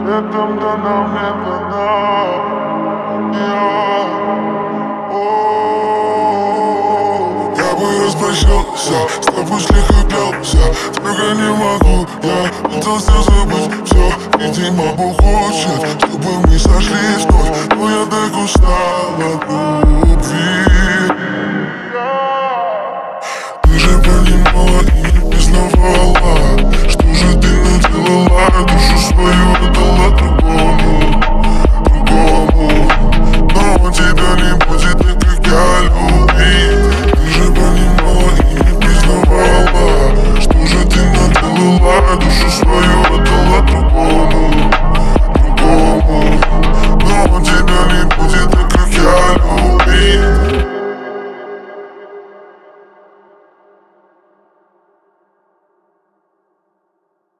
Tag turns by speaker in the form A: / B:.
A: Летом да нам не Я бы распрощался, с тобой слегка клялся. Только не могу, я пытался забыть все. Видимо, Бог хочет, чтобы мы сошлись вновь. Но я так устал от любви. Ты же понимала и не признавала, что же ты наделала, душу свою отдала.